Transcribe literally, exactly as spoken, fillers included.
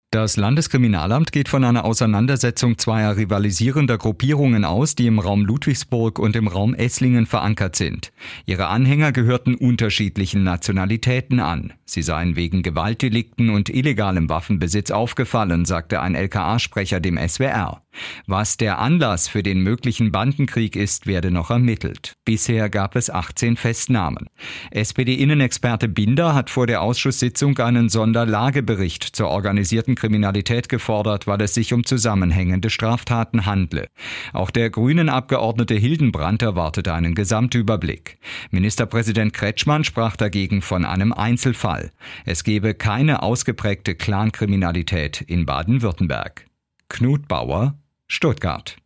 Das Landeskriminalamt geht von einer Auseinandersetzung zweier rivalisierender Gruppierungen aus, die im Raum Ludwigsburg und im Raum Esslingen verankert sind. Ihre Anhänger gehörten unterschiedlichen Nationalitäten an. Sie seien wegen Gewaltdelikten und illegalem Waffenbesitz aufgefallen, sagte ein L K A-Sprecher dem S W R. Was der Anlass für den möglichen Bandenkrieg ist, werde noch ermittelt. Bisher gab es achtzehn Festnahmen. S P D-Innenexperte Binder hat vor der Ausschusssitzung einen Sonderlagebericht zur organisierten Kriminalität gefordert, weil es sich um zusammenhängende Straftaten handle. Auch der Grünen-Abgeordnete Hildenbrand erwartete einen Gesamtüberblick. Ministerpräsident Kretschmann sprach dagegen von einem Einzelfall. Es gebe keine ausgeprägte Clankriminalität in Baden-Württemberg. Knut Bauer, Stuttgart.